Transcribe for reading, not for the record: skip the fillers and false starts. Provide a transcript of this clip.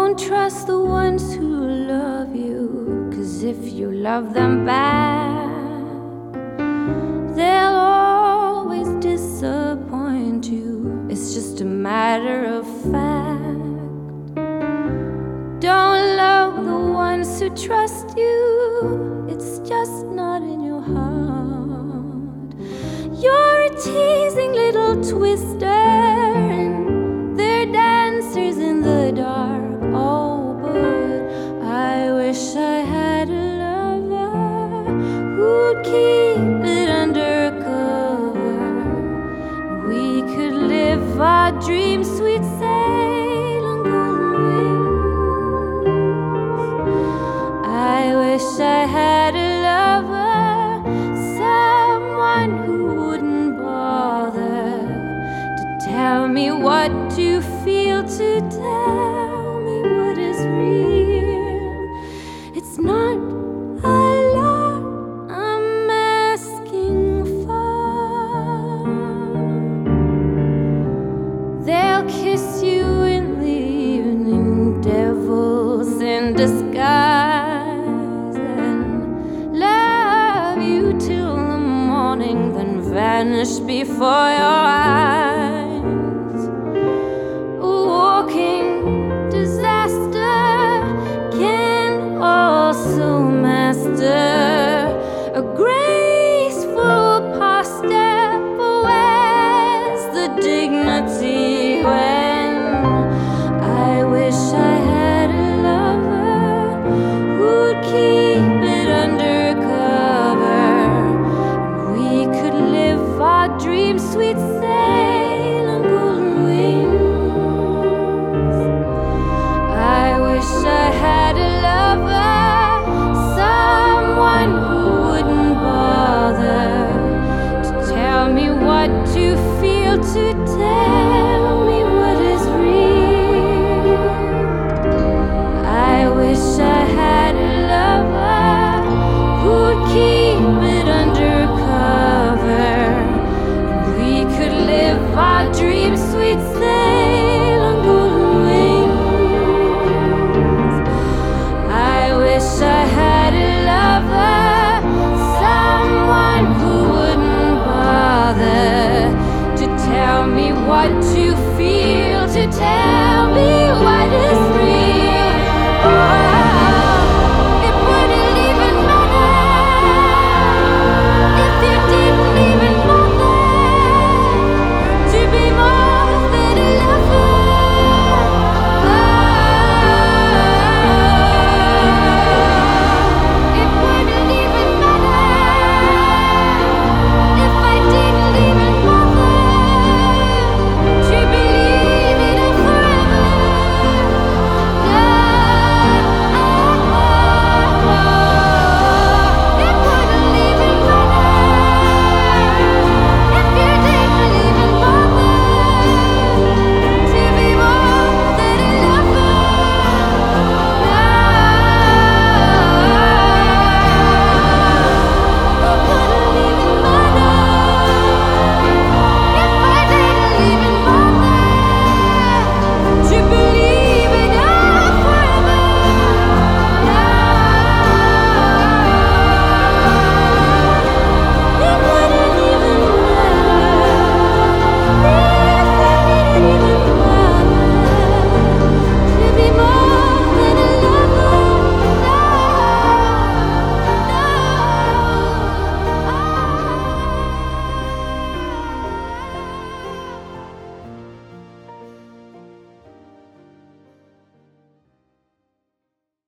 Don't trust the ones who love you, 'cause if you love them back, they'll always disappoint you. It's just a matter of fact. Don't love the ones who trust you, it's just not in your heart. You're a teasing little twister, and they're dancers in the dark. Oh, but I wish I had a lover who'd keep it undercover. We could live our dreams, sweet sail on golden wings. I wish I had a lover, someone who wouldn't bother to tell me what to feel, to tell me what is real. It's not a lot I'm asking for. They'll kiss you in the evening, devils in disguise, and love you till the morning, then vanish before your